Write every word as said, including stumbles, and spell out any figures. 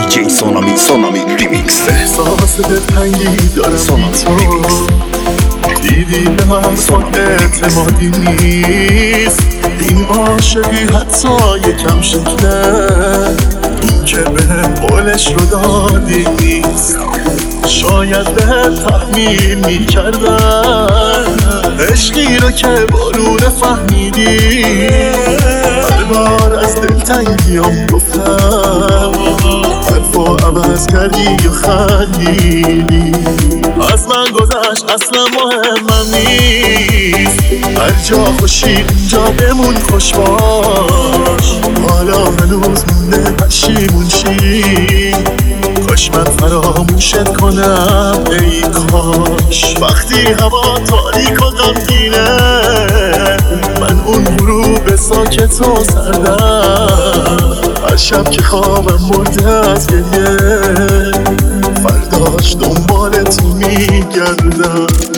جی سونامی سونامی ریمیکس. احساس دلتنگی دارم سونامی ریمیکس. دیدی به من خود اعتمادی نیست، این عاشقی حتی یکم شکله، این که بهم قولش رو دادی نیست. شاید بهت تحمیل میکردم عشقی رو که بارون فهمیدی. هر بار از دلتنگیام گفتم حرفا عوض کردی و خندیدی. از من گذشت اصلا مهمم نیست، هر جا خوشی اونجا بمون خوش باش. حالا هنوز مونده پشیمون شی، کاش من فراموشت کنم ای کاش. وقتی هوا تاریک و غمگینه، من اون غروب ساکت و سردم، هر شب که خوابم برده از گریه، فرداش دنبالت میگردم.